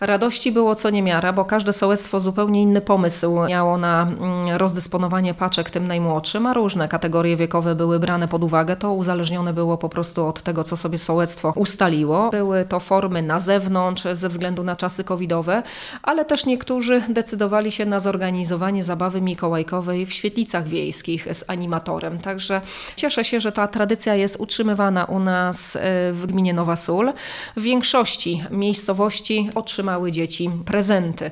Radości było co niemiara, bo każde sołectwo zupełnie inny pomysł miało na rozdysponowanie paczek tym najmłodszym, a różne kategorie wiekowe były brane pod uwagę. To uzależnione było po prostu od tego, co sobie sołectwo ustaliło. Były to formy na zewnątrz ze względu na czasy covidowe, ale też niektórzy decydowali się na zorganizowanie zabawy mikołajkowej w świetlicach wiejskich z animatorem. Także cieszę się, że ta tradycja jest utrzymywana u nas w gminie Nowa Sól. W większości miejscowości otrzymały dzieci prezenty.